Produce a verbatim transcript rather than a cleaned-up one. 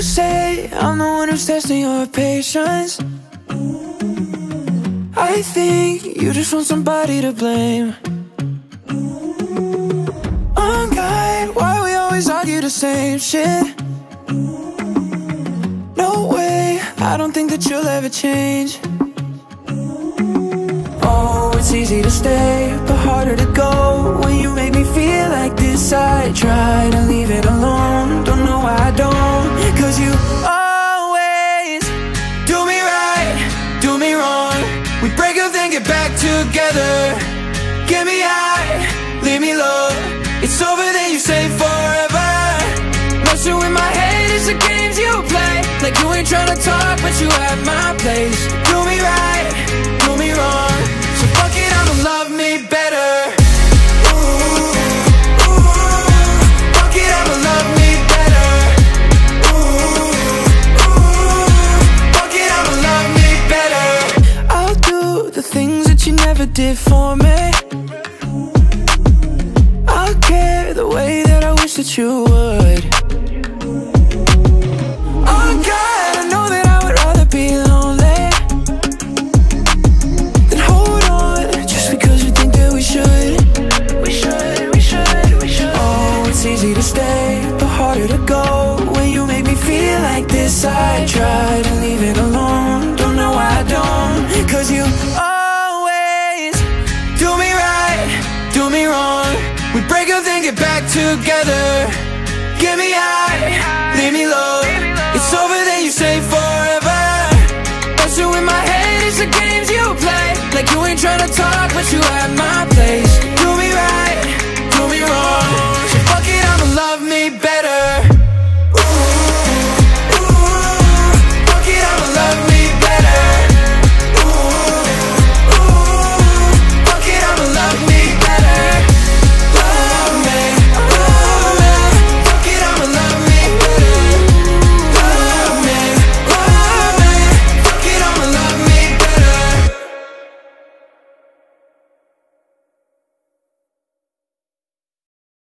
say I'm the one who's testing your patience. I think you just want somebody to blame. Oh God, why we always argue the same shit? No way, I don't think that you'll ever change. Oh, it's easy to stay, but harder to go when you make me feel like this. I try to leave it alone, don't know why I don't. Cause you always do me right, do me wrong. We break up then get back together. Get me high, leave me low. It's over then you say forever. Messing with my head is the games you play. Like you ain't tryna talk but you at my place. Do me right, do me wrong. So fuck it, I'ma love me better. Ooh, ooh, fuck it, I'ma love me better. Ooh, ooh, fuck it, I'ma love me better. I'll do the things that you never did for me. I'll care the way that I wish that you would. Oh God, I know that I would rather be lonely than hold on just because you think that we should. We should, we should, we should. Oh, it's easy to stay, but harder to go when you make me feel like this. I try to leave it alone, don't know why I don't. Cause you always do me right, do me wrong. We break up then get back together. Get me high, leave me low. It's over then you say forever. Messing with my head is the games you play. Like you ain't tryna talk but you at my